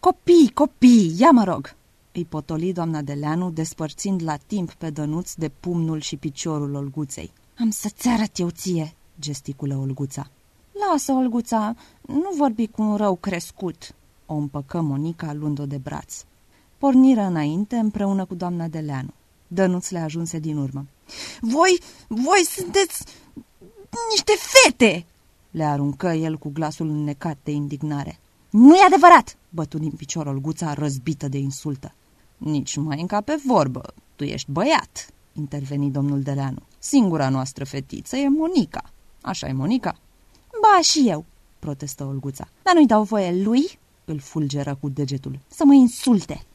Copii, ia mă rog!" îi potoli doamna Deleanu, despărțind la timp pe Dănuț de pumnul și piciorul Olguței. Am să-ți arăt eu ție!" gesticulă Olguța. Lasă, Olguța, nu vorbi cu un rău crescut!" o împăcă Monica, luând-o de braț. Porniră înainte împreună cu doamna Deleanu. Dănuț le ajunse din urmă. Voi sunteți niște fete!" le aruncă el cu glasul înnecat de indignare. Nu-i adevărat!" bătu din picior Olguța, răzbită de insultă. Nici mai încape vorbă, tu ești băiat!" interveni domnul Deleanu. Singura noastră fetiță e Monica. Așa e, Monica?" Ba, și eu!" protestă Olguța. Dar nu-i dau voie lui?" îl fulgeră cu degetul. Să mă insulte!"